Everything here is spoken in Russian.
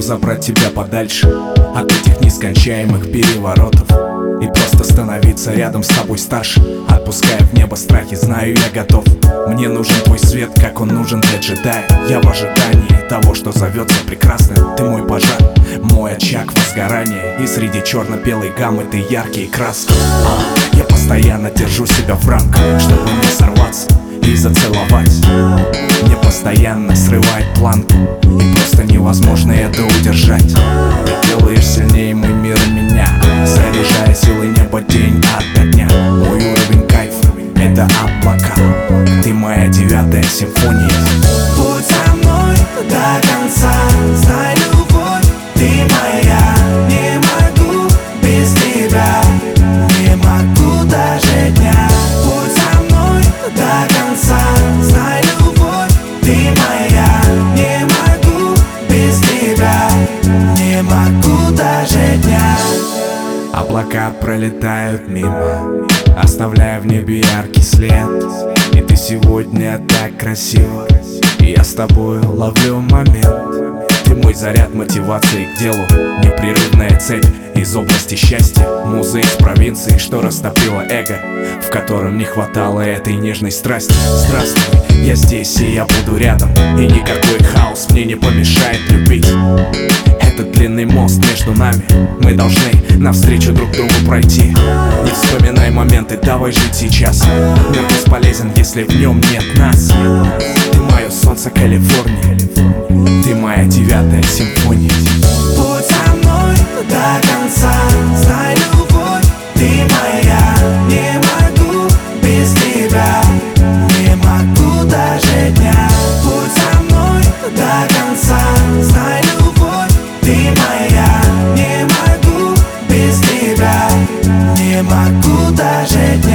забрать тебя подальше от этих нескончаемых переворотов и просто становиться рядом с тобой старше. Отпуская в небо страхи, знаю, я готов. Мне нужен твой свет, как он нужен для джедая. Я в ожидании того, что зовется прекрасным. Ты мой пожар, мой очаг возгорания, и среди черно-белой гаммы ты яркие краски. Я постоянно держу себя в рамках, чтобы не сорваться и зацеловать. Мне постоянно срывает планку, и просто невозможно это удержать. Ты делаешь сильнее мой мир и меня, заряжая силой неба день ото дня. Мой уровень кайфа — это облака. Ты моя 9-я симфония. Будь со мной до конца, знай, любовь, ты моя. Не могу без тебя, не могу даже дня. Будь со мной до конца, знай, любовь, ты моя. Не могу без тебя, не могу даже дня. Облака пролетают мимо, оставляя в небе яркий след. И ты сегодня так красива, и я с тобой ловлю момент. Ты мой заряд мотивации к делу, непрерывная цепь из области счастья. Муза из провинции, что растопила эго, в котором не хватало этой нежной страсти. Здравствуй, я здесь, и я буду рядом, и никакой хаос мне не помешает любить. Этот длинный мост между нами, мы должны навстречу друг другу пройти. Не вспоминай моменты, давай жить сейчас. Мир бесполезен, если в нем нет нас. Ты мое солнце Калифорнии, ты моя 9-я симфония. Будь со мной до конца, знай, любовь, ты моя. Не могу без тебя, не могу даже дня. Будь со мной до конца, знай, любовь, ты моя. Не могу без тебя, не могу даже дня.